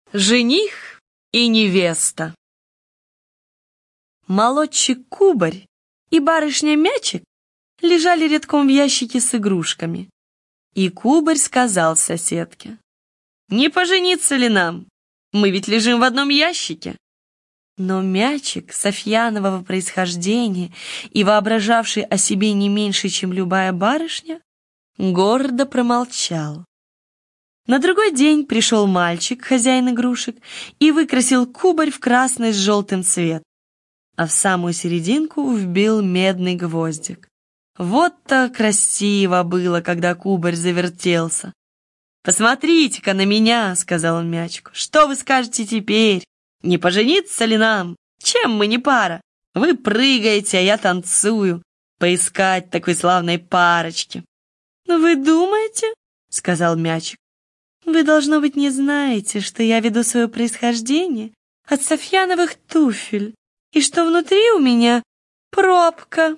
Жених и невеста. Молодчик Кубарь и барышня Мячик лежали редком в ящике с игрушками. И Кубарь сказал соседке: «Не пожениться ли нам? Мы ведь лежим в одном ящике». Но Мячик, софьянового происхождения и воображавший о себе не меньше, чем любая барышня, гордо промолчал. На другой день пришел мальчик, хозяин игрушек, и выкрасил Кубарь в красный с желтым цвет, а в самую серединку вбил медный гвоздик. Вот-то красиво было, когда Кубарь завертелся. «Посмотрите-ка на меня», — сказал он Мячику. «Что вы скажете теперь? Не пожениться ли нам? Чем мы не пара? Вы прыгаете, а я танцую. Поискать такой славной парочки». «Вы думаете?» — сказал Мячик. «Вы, должно быть, не знаете, что я веду свое происхождение от софьяновых туфель, и что внутри у меня пробка».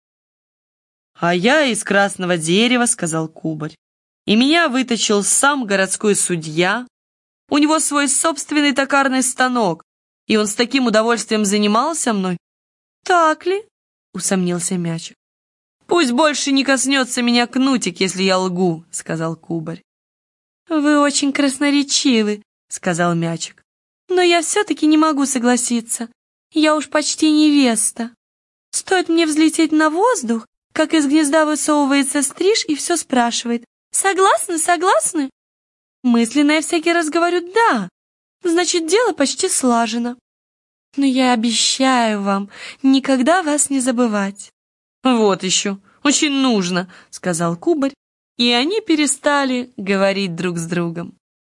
«А я из красного дерева», — сказал Кубарь. «И меня выточил сам городской судья. У него свой собственный токарный станок, и он с таким удовольствием занимался мной». «Так ли?» — усомнился Мячик. «Пусть больше не коснется меня кнутик, если я лгу», — сказал Кубарь. «Вы очень красноречивы», — сказал Мячик. «Но я все-таки не могу согласиться. Я уж почти невеста. Стоит мне взлететь на воздух, как из гнезда высовывается стриж и все спрашивает: «Согласны, согласны?» Мысленно я всякий раз говорю «да», значит, дело почти слажено. Но я обещаю вам никогда вас не забывать». «Вот еще, очень нужно», — сказал Кубарь, и они перестали говорить друг с другом.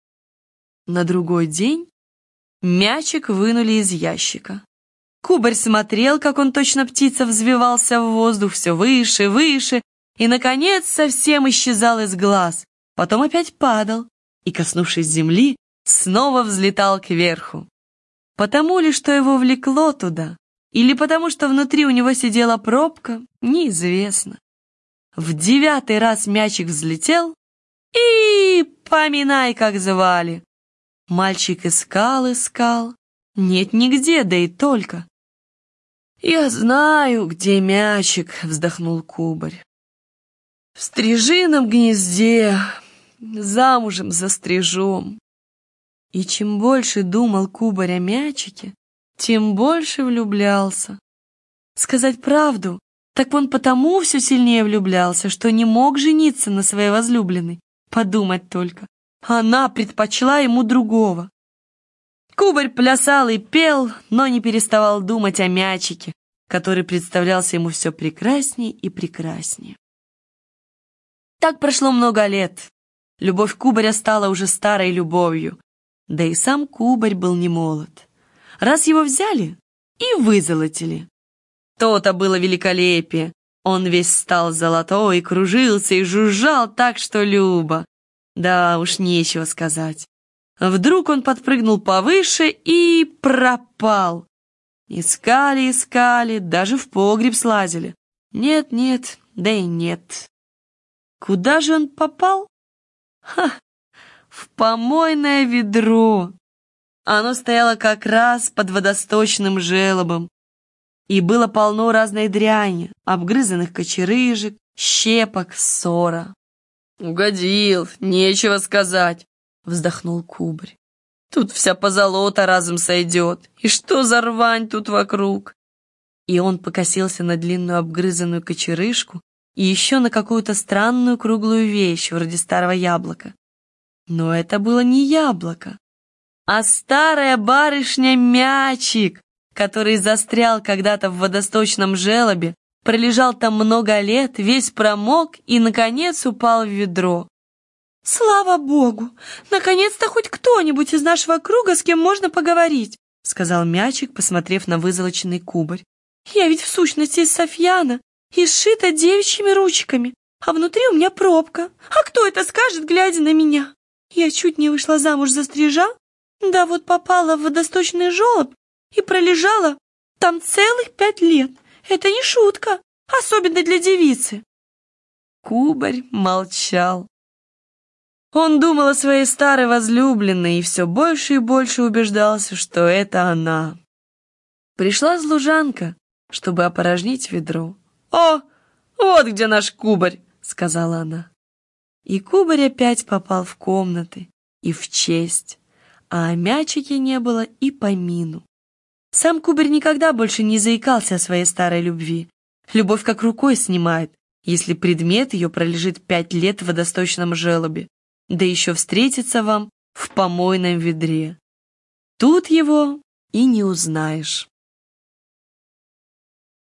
На другой день Мячик вынули из ящика. Кубарь смотрел, как он, точно птица, взвивался в воздух все выше, выше, и, наконец, совсем исчезал из глаз, потом опять падал и, коснувшись земли, снова взлетал кверху. Потому ли, что его влекло туда, или потому, что внутри у него сидела пробка, неизвестно. В 9-й раз Мячик взлетел, и поминай, как звали. Мальчик искал, искал, нет нигде, да и только. «Я знаю, где Мячик», — вздохнул Кубарь. «В стрижином гнезде, замужем за стрижом». И чем больше думал Кубарь о Мячике, тем больше влюблялся. Сказать правду, так он потому все сильнее влюблялся, что не мог жениться на своей возлюбленной. Подумать только, она предпочла ему другого. Кубарь плясал и пел, но не переставал думать о Мячике, который представлялся ему все прекраснее и прекраснее. Так прошло много лет. Любовь Кубаря стала уже старой любовью, да и сам Кубарь был не молод. Раз его взяли и вызолотили. То-то было великолепие. Он весь стал золотой, кружился и жужжал так, что любо. Да уж нечего сказать. Вдруг он подпрыгнул повыше и пропал. Искали, искали, даже в погреб слазили. Нет, нет, да и нет. Куда же он попал? Ха! В помойное ведро. Оно стояло как раз под водосточным желобом, и было полно разной дряни, обгрызанных кочерыжек, щепок, ссора. «Угодил, нечего сказать», — вздохнул Кубарь. «Тут вся позолота разом сойдет, и что за рвань тут вокруг?» И он покосился на длинную обгрызанную кочерыжку и еще на какую-то странную круглую вещь, вроде старого яблока. Но это было не яблоко, а старая барышня Мячик, который застрял когда-то в водосточном желобе, пролежал там много лет, весь промок и, наконец, упал в ведро. «Слава Богу! Наконец-то хоть кто-нибудь из нашего круга, с кем можно поговорить», — сказал Мячик, посмотрев на вызолоченный Кубарь. «Я ведь в сущности из софьяна и сшита девичьими ручками, а внутри у меня пробка. А кто это скажет, глядя на меня? Я чуть не вышла замуж за стрижа, да вот попала в водосточный желоб и пролежала там целых 5 лет. Это не шутка, особенно для девицы». Кубарь молчал. Он думал о своей старой возлюбленной и все больше и больше убеждался, что это она. Пришла служанка, чтобы опорожнить ведро. «О, вот где наш кубарь!» — сказала она. И кубарь опять попал в комнаты и в честь, а о мячике не было и помину. Сам кубарь никогда больше не заикался о своей старой любви. Любовь как рукой снимает, если предмет ее пролежит 5 лет в водосточном желобе, да еще встретится вам в помойном ведре. Тут его и не узнаешь.